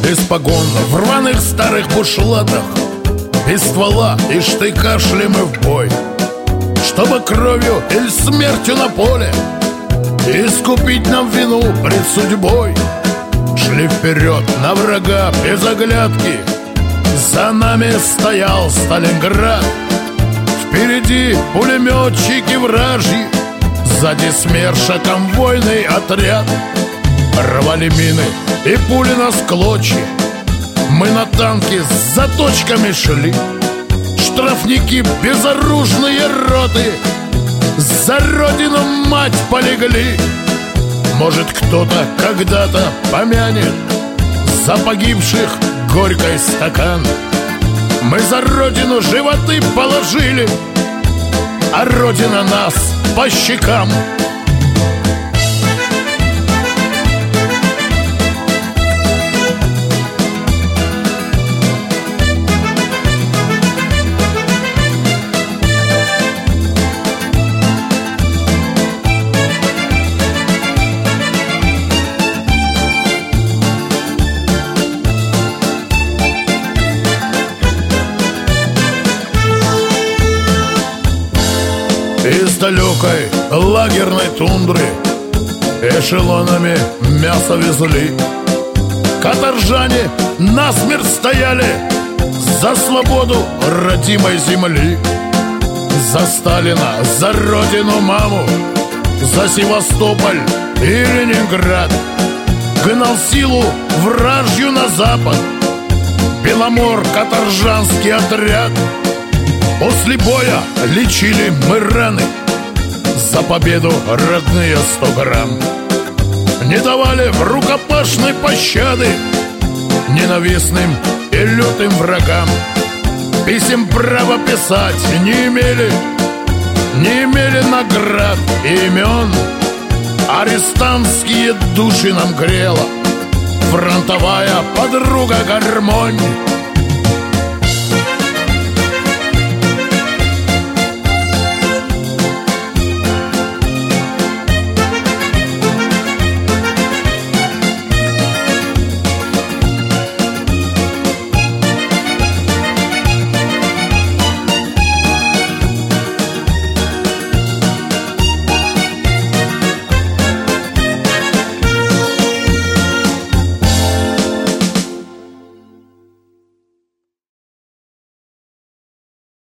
без погон, в рваных старых бушлатах, без ствола и штыка шли мы в бой, чтобы кровью или смертью на поле искупить нам вину пред судьбой. Шли вперед на врага без оглядки, за нами стоял Сталинград. Впереди пулеметчики вражьи, сзади СМЕРШа конвойный отряд. Рвали мины и пули нас клочья, мы на танке с заточками шли. Штрафники безоружные роты за родину мать полегли. Может, кто-то когда-то помянет за погибших горький стакан. Мы за родину животы положили, а родина нас по щекам. Из далекой лагерной тундры эшелонами мясо везли. Каторжане насмерть стояли за свободу родимой земли. За Сталина, за родину маму, за Севастополь и Ленинград. Гнал силу вражью на запад Беломор-каторжанский отряд. После боя лечили мы раны, за победу родные 100 грамм. Не давали в рукопашной пощады ненавистным и лютым врагам. Писем право писать не имели наград и имен. Арестантские души нам грела фронтовая подруга гармонь.